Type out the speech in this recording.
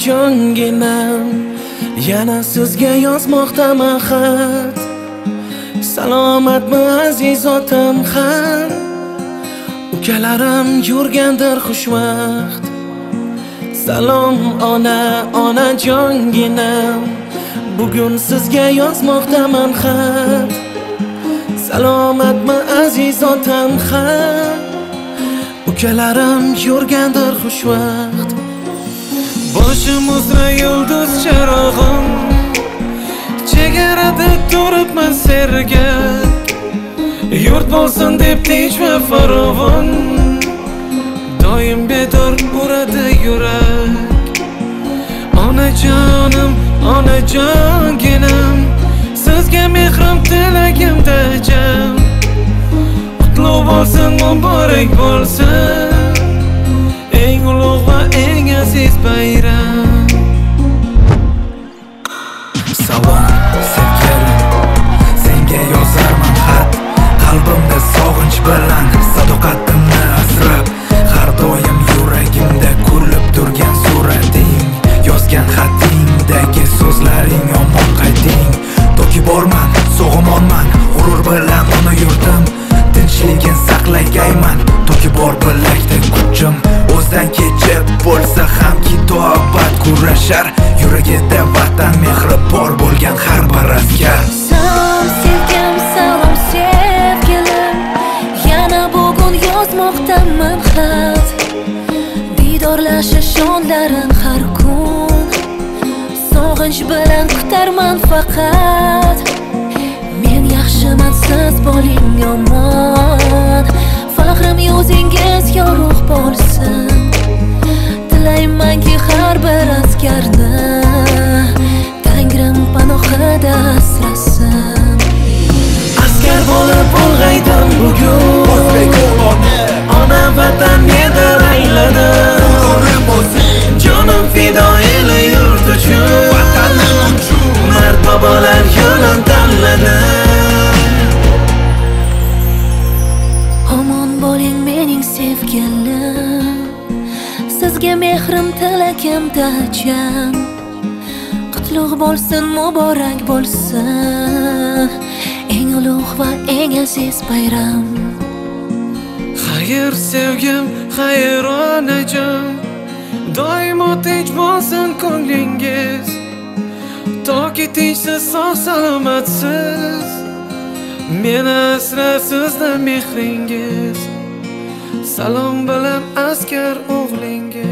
onajonginam, yana sizga yozmoqdaman xat. Salomatmi aziz otam ham, ukalarim yurgandir xushvaqt. Salom onajonginam, bugun sizga yozmoqdaman xat. Salomatmi aziz otam ham, ukalarim yurgandir xushvaqt. Boshim uzra yulduz charog'im, chegarada turibman sergak. Yurt bo'lsin deb tinch va farovon, doim bedor uradi yurak. Onajonim, onajonginam, sizga mehrim tilagimda jam. Qutlug' bo'lsin, muborak bo'lsin, eng ulug' va eng aziz bayram. Salom sevgilim, senga yozarman xat. Qalbimda sog'inch bilan sadoqatimni asrab, har doim yuragimda ko'rilib turgan surating. Yozgan xatingdagi so'zlaring omon qayting. Toki borman, sog'omonman, g'urur bilan uni yurtim. Tinchligin saqlagayman, toki bor bilakda kuchim. O'zdan kechib bo'lsa hamki to abad kurashar, yuragida vatan mehri bor bo'lgan har bir askar. Salom sevgim, salom sevgilim, yana bugun yozmoqdaman xat. Didorlashish onlarin har kun, sog'inch bilan kutarman faqat. Men yaxshiman, siz bo'ling yomon, faxrim yuzingiz yorug' bo'lsin. Tilaymanki har bir askarni Tangrim panohida asrasin. Askar bo'lib ulg'aydim bugun, O'zbek o'g'loni ona vatan nedir ayladim. Jonim fido eli yurt uchun, vatanim uchun mard bobolar yo'lin tanladi. Omon bo'ling mening sevgilim, sizga mehrim tilagimda jam. Qutlug' bo'lsin, muborak bo'lsin, eng ulug' va eng aziz bayram. Xayr sevgim, xayr onajon, doimo tinch bo'lsin ko'nglingiz. Toki tinchsiz, sog' salomatsiz, meni asrasizda mehringiz. Salom bilan askar o'g'lingiz.